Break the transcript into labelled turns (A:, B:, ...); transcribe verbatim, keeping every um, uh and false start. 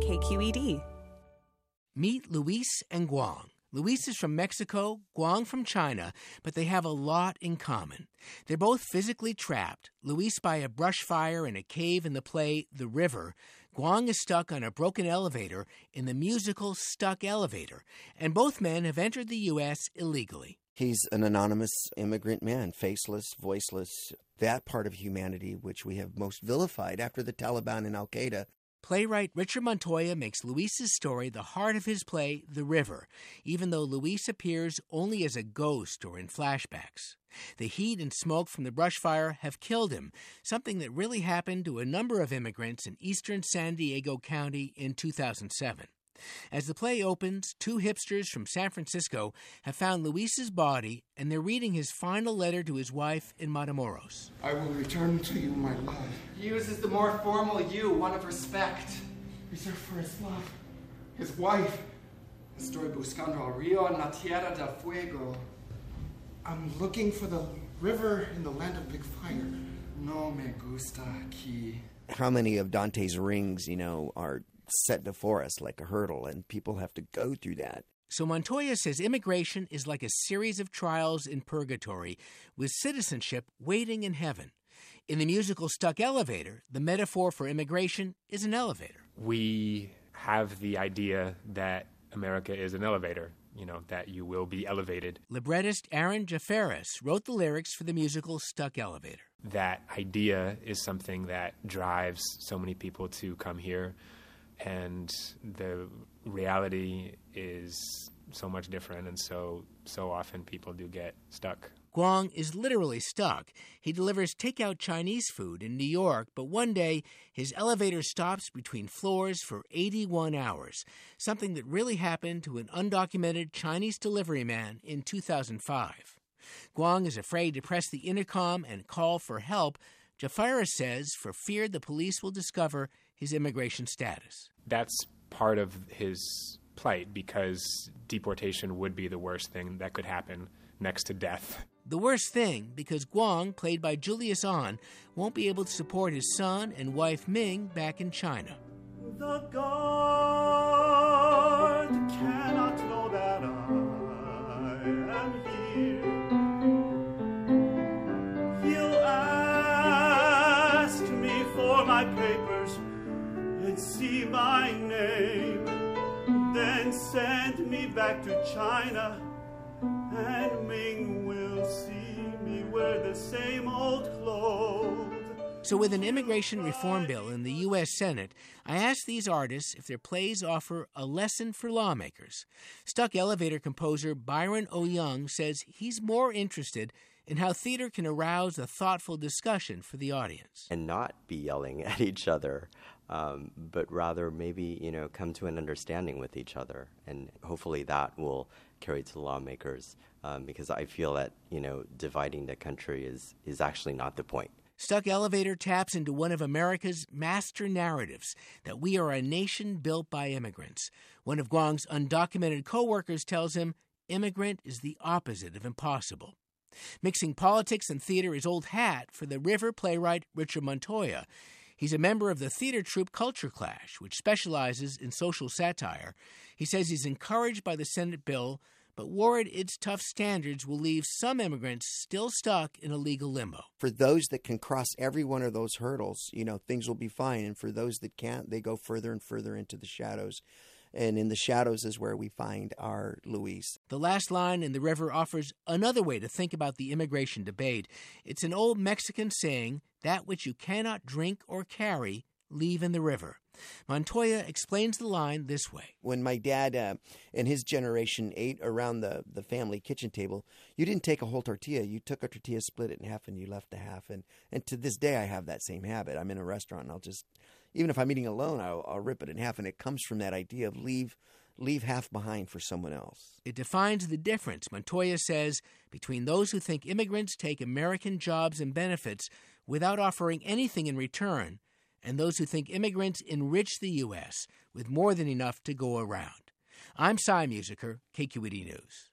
A: K Q E D.
B: Meet Luis and Guang. Luis is from Mexico, Guang from China, but they have a lot in common. They're both physically trapped, Luis by a brush fire in a cave in the play The River. Guang is stuck on a broken elevator in the musical Stuck Elevator, and both men have entered the U S illegally.
C: He's an anonymous immigrant man, faceless, voiceless, that part of humanity which we have most vilified after the Taliban and Al-Qaeda.
B: Playwright Richard Montoya makes Luis's story the heart of his play, The River, even though Luis appears only as a ghost or in flashbacks. The heat and smoke from the brush fire have killed him, something that really happened to a number of immigrants in eastern San Diego County in two thousand seven. As the play opens, two hipsters from San Francisco have found Luis's body, and they're reading his final letter to his wife in Matamoros.
D: I will return to you my love.
E: He uses the more formal you, one of respect.
D: Reserved for his love, his wife.
E: Estoy buscando el río en la tierra del fuego.
D: I'm looking for the river in the land of big fire.
E: No me gusta aquí.
C: How many of Dante's rings, you know, are set before us like a hurdle, and people have to go through that.
B: So Montoya says immigration is like a series of trials in purgatory, with citizenship waiting in heaven. In the musical Stuck Elevator, the metaphor for immigration is an elevator.
F: We have the idea that America is an elevator, you know, that you will be elevated.
B: Librettist Aaron Jafaris wrote the lyrics for the musical Stuck Elevator.
F: That idea is something that drives so many people to come here. And the reality is so much different, and so so often people do get stuck.
B: Guang is literally stuck. He delivers takeout Chinese food in New York, but one day his elevator stops between floors for eighty-one hours, something that really happened to an undocumented Chinese delivery man in two thousand five. Guang is afraid to press the intercom and call for help. Jafaris says for fear the police will discover his immigration status.
F: That's part of his plight, because deportation would be the worst thing that could happen next to death.
B: The worst thing, because Guang, played by Julius Ahn, won't be able to support his son and wife Ming back in China.
G: The guard cannot know that I am here. He'll ask me for my papers and see my name, then send me back to China, and Ming will see me wear the same old clothes.
B: So with an immigration reform bill in the U S Senate, I asked these artists if their plays offer a lesson for lawmakers. Stuck Elevator composer Byron O. Young says he's more interested in how theater can arouse a thoughtful discussion for the audience.
H: And not be yelling at each other, um, but rather maybe, you know, come to an understanding with each other. And hopefully that will carry to the lawmakers, um, because I feel that, you know, dividing the country is, is actually not the point.
B: Stuck Elevator taps into one of America's master narratives, that we are a nation built by immigrants. One of Guang's undocumented co-workers tells him immigrant is the opposite of impossible. Mixing politics and theater is old hat for the River playwright Richard Montoya. He's a member of the theater troupe Culture Clash, which specializes in social satire. He says he's encouraged by the Senate bill, but worried its tough standards will leave some immigrants still stuck in a legal limbo.
C: For those that can cross every one of those hurdles, you know, things will be fine. And for those that can't, they go further and further into the shadows. And in the shadows is where we find our Luis.
B: The last line in The River offers another way to think about the immigration debate. It's an old Mexican saying, that which you cannot drink or carry, leave in the river. Montoya explains the line this way.
C: When my dad uh, and his generation ate around the, the family kitchen table, you didn't take a whole tortilla. You took a tortilla, split it in half, and you left the half. And, and to this day, I have that same habit. I'm in a restaurant, and I'll just, even if I'm eating alone, I'll, I'll rip it in half. And it comes from that idea of leave leave half behind for someone else.
B: It defines the difference, Montoya says, between those who think immigrants take American jobs and benefits without offering anything in return, and those who think immigrants enrich the U S with more than enough to go around. I'm Cy Musiker, K Q E D News.